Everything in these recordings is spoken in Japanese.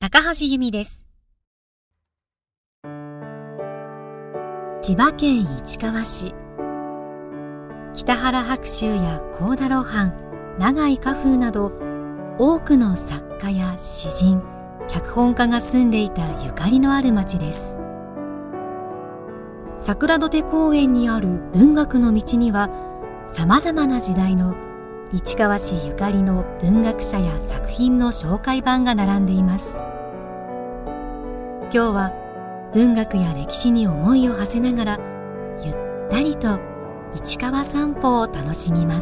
高橋由美です。千葉県市川市、北原白秋や幸田露伴、永井荷風など多くの作家や詩人、脚本家が住んでいたゆかりのある町です。桜土手公園にある文学の道には、さまざまな時代の市川市ゆかりの文学者や作品の紹介版が並んでいます。今日は文学や歴史に思いを馳せながら、ゆったりと市川散歩を楽しみます。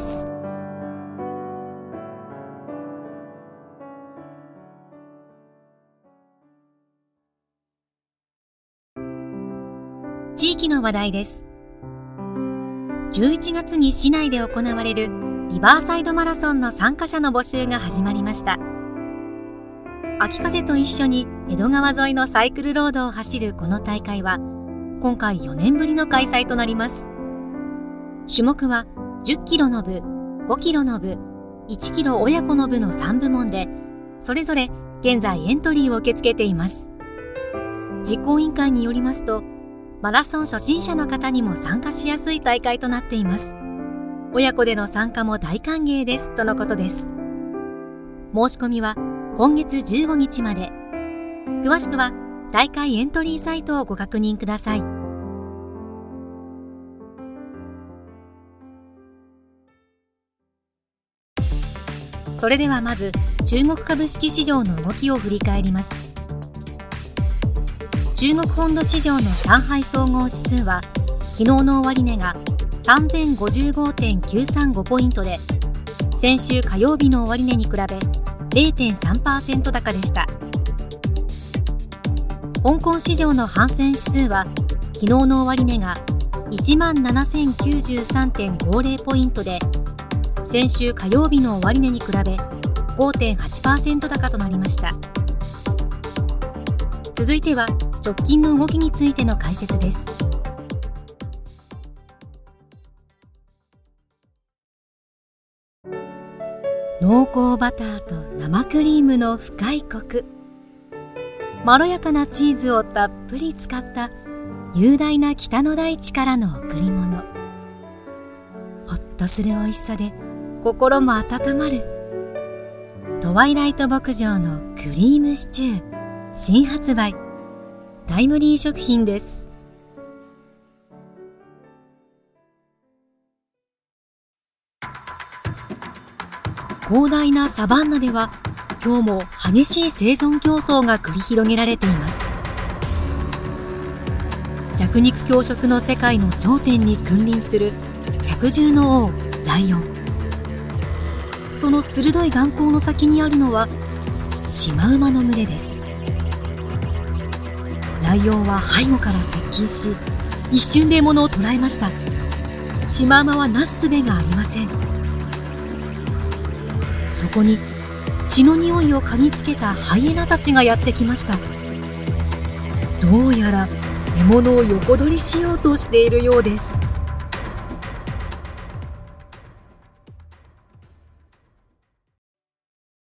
地域の話題です。11月に市内で行われるリバーサイドマラソンの参加者の募集が始まりました。秋風と一緒に江戸川沿いのサイクルロードを走るこの大会は、今回4年ぶりの開催となります。種目は10キロの部、5キロの部、1キロ親子の部の3部門で、それぞれ現在エントリーを受け付けています。実行委員会によりますと、マラソン初心者の方にも参加しやすい大会となっています。親子での参加も大歓迎ですとのことです。申し込みは今月15日まで。詳しくは大会エントリーサイトをご確認ください。それではまず中国株式市場の動きを振り返ります。中国本土市場の上海総合指数は昨日の終値が 3055.935 ポイントで、先週火曜日の終値に比べ 0.3% 高でした。香港市場のハンセン指数は昨日の終値が 17,093.50 ポイントで、先週火曜日の終値に比べ 5.8% 高となりました。続いては直近の動きについての解説です。濃厚バターと生クリームの深いコク、まろやかなチーズをたっぷり使った雄大な北の大地からの贈り物。ほっとする美味しさで心も温まるトワイライト牧場のクリームシチュー、新発売。タイムリー食品です。広大なサバンナでは今日も激しい生存競争が繰り広げられています。弱肉強食の世界の頂点に君臨する百獣の王ライオン。その鋭い眼光の先にあるのはシマウマの群れです。ライオンは背後から接近し、一瞬で獲物を捕らえました。シマウマはなすすべがありません。そこに血の匂いを嗅ぎつけたハイエナたちがやってきました。どうやら獲物を横取りしようとしているようです。